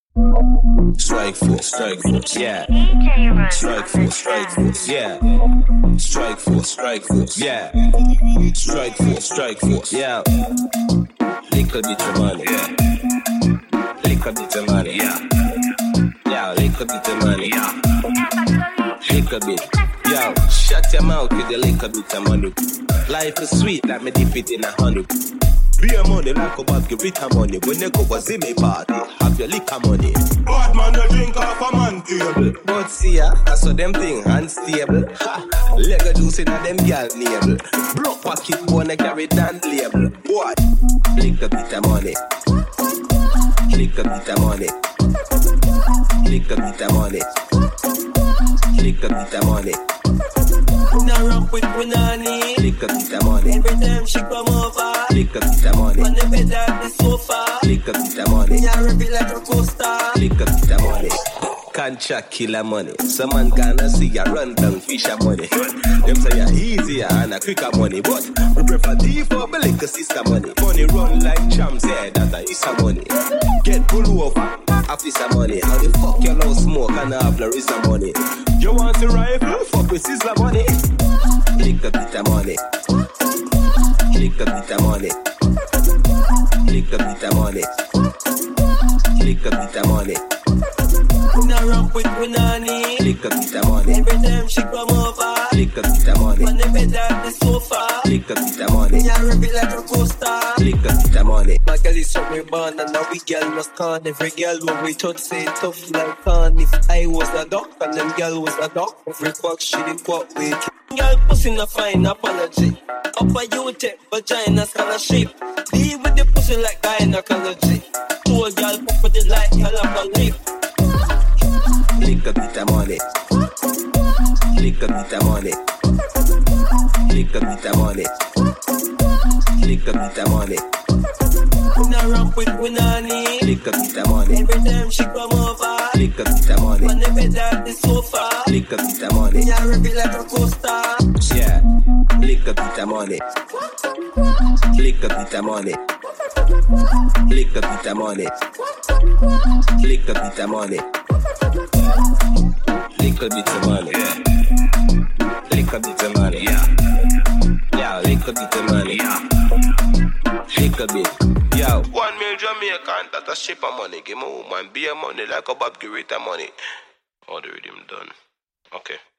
Strike force, yeah. Strike force, yeah. Strike force, yeah. Strike force, yeah. Little bit of money, yeah. Little bit of money, yeah. Yeah, little bit of money, yeah. Little bit, yo. Shut your mouth with a little bit of money. Life is sweet, like me dip it in a honey. Be a money like a bag, give it a money. When you go a zimmy party, have your liquor money. Bad man, you drink off a man table. But see ya, I saw them thing unstable. Ha, Lego juice in a them girl navel. Block pocket wanna carry down label. What? Lick a bit of money. Lick a bit of money. Lick a bit of money. Lick a bit of money. Now rock with Punani. Lick a bit of money. Every time she come over. Lick a bit of money. On the bed at the sofa. Lick a bit of money. Me a rip it like a coaster. Lick a bit of money. Contract killer money. Some man gonna see ya run down fisher money. Them say ya easier and a quicker money, but we prefer D4 but lick a sister money. Money run like champs, yeah, that is a money. Get pull over, officer money. How the fuck you now smoke and have the rest of money? You want the rifle? Fuck with sister money. Lick a bit of money. Lick a bit of money. Lick a bit of money. Lick a bit of money. Now rock with Punani. Lick a bit of money. Every time she come over. Lick a bit of money. On the bed at the sofa. Lick a bit of money. Me a rip it like a coaster. Lick a bit of money. My girl is from me born and now we girl must con. Every girl when we touch say tough like con. If I was a duck and them girl was a duck, every fuck she did fuck with. Girl pussy no fine apology. Upper you take vagina scholarship. Deal with the pussy like gynecology. Two a girl pop with it like hell of a lip. Lick a bit of money. Lick a bit of money. Lick a bit of money. Lick a bit of money. Now rock with Punani. Lick a bit of money. Every time she come over. Lick a bit of money. On the bed at the sofa. Lick a bit of money. Me a rip it like a coaster. Yeah. Lick a bit of money. Lick a bit of money. Lick a bit of money. Lick a bit of money. Lick a bit of money. Yeah. Lick a bit of money. Yeah. Yeah, lick a bit of money. Yeah. Lick a bit. Yo. 1 million Jamaican, that's a ship of money. Give me woman, be a money like a Bob Garrett money. All the rhythm done. Okay.